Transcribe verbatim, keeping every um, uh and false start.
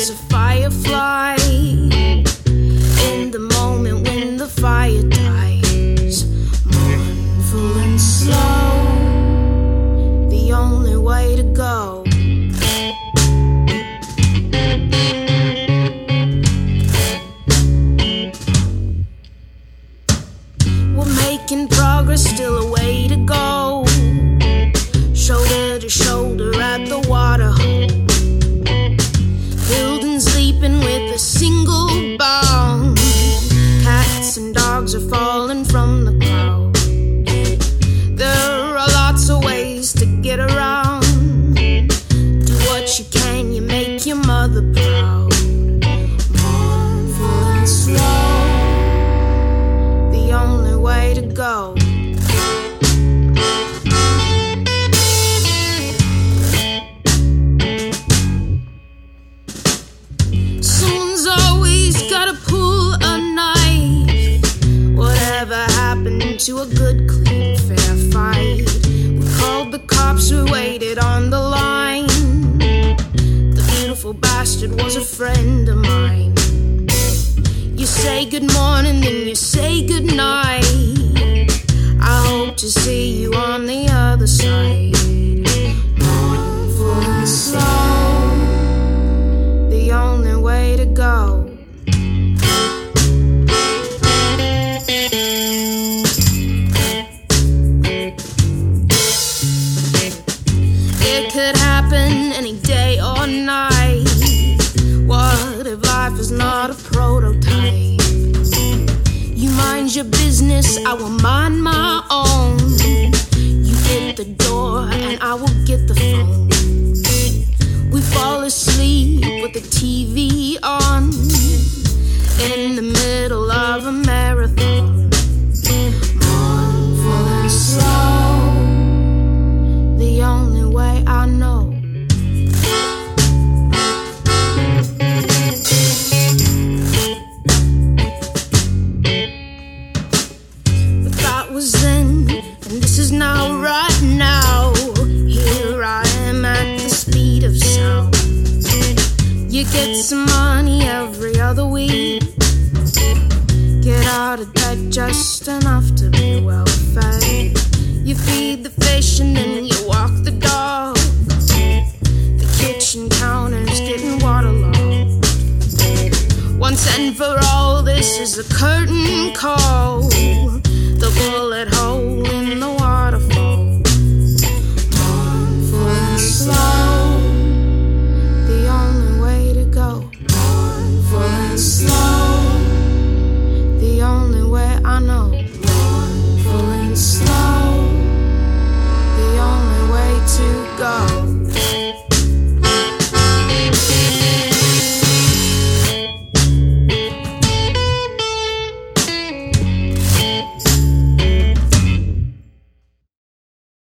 a firefly in the moment when the fire dies. Mournful and slow, the only way to go. We're making progress, still a way to go. Shoulder to shoulder at the water hole, buildings leaping with a single bound. Cats and dogs are falling from the cloud. There are lots of ways to get around. Do what you can, you make your mother proud. Mournful and slow, the only way to go. Someone's always gotta pull a knife. Whatever happened to a good, clean, fair fight? We called the cops, we waited on the line. The beautiful bastard was a friend of mine. You say good morning, then you say good night. I hope to see you on the other side. Mournful and slow, the only way to go. It could happen any day or night. What if life is not a prototype? You mind your business, I will mind my own. You hit the door and I will get the phone. We fall asleep with the T V on in the middle of a marathon. Mournful and slow, the only way I know. But that was then, and this is now, right now. Here I am at the speed of sound. You get some money every other week. Get out of debt just enough to be well fed. You feed the fish and then you walk the dog. The kitchen counter's getting waterlogged. Once and for all, this is a curtain call.